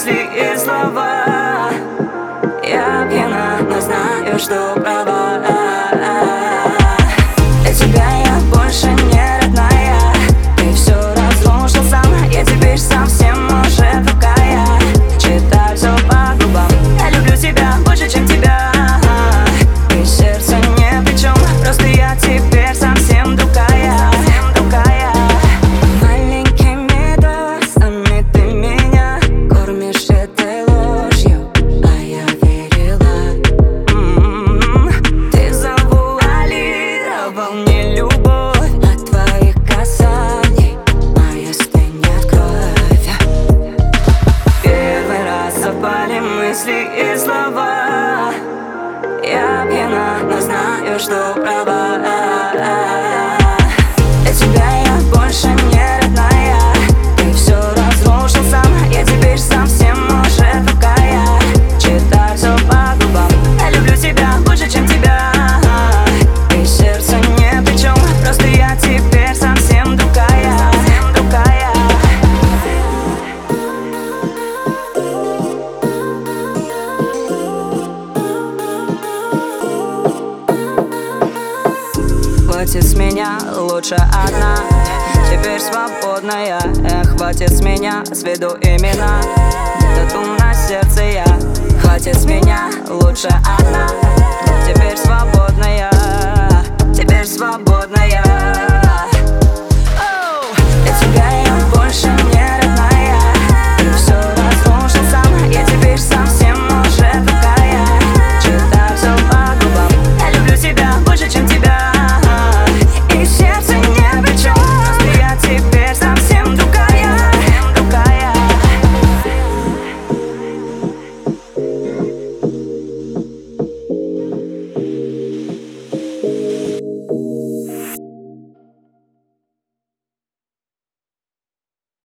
мысли и слова. Я пьяна, но знаю, что права. Для тебя я больше не родная. Ты все разрушил сам, я теперь совсем уже другая. Читаю все по губам. Я люблю тебя больше, чем тебя. И сердце ни при чем, просто я теперь совсем другая. Маленькими дозами ты меня кормишь этой ложью, а я верила. Ты завуалировал мне любовь от твоих касаний, моя стынет кровь. Первый раз совпали мысли и слова. Я пьяна, но знаю, что права. Для тебя я больше не родная. Ты все разрушил сам, я теперь совсем уже другая. Читаю все по губам. Я люблю тебя больше, чем тебя. И сердце ни при чем, просто я теперь совсем другая. Хватит с меня, лучше одна. Теперь свободная. Хватит с меня, сведу имена. Тату на сердце я. Хватит с меня, лучше одна.